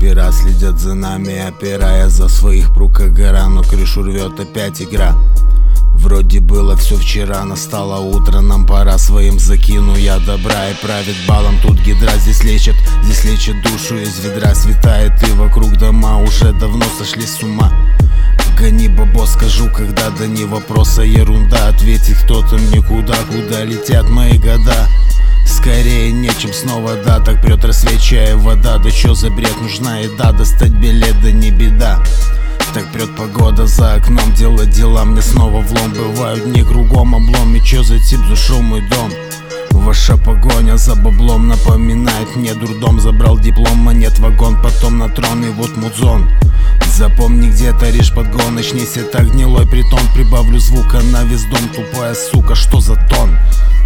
снайпера следят за нами, опирая за своих прук как гора, но крышу рвет опять игра. Вроде было все вчера, настало утро, нам пора, своим закину я добра и правит балом. Тут гидра, здесь лечат душу из ведра, светает и вокруг дома уже давно сошли с ума. Гони бабо, скажу, когда да не вопроса, ерунда, ответит кто-то мне куда летят мои года. Скорее нечем снова, да, так прет рассвет, чая, вода. Да чё за бред, нужна еда, достать билет, да не беда. Так прет погода за окном, делать дела, мне снова влом. Бывают дни кругом облом, и чё за тип зашел в мой дом? Ваша погоня за баблом напоминает мне дурдом. Забрал диплом, монет вагон, потом на трон и вот мудзон. Запомни, где-то режь подгон, начнись это гнилой притон. Прибавлю звука на весь дом, тупая сука, что за тон?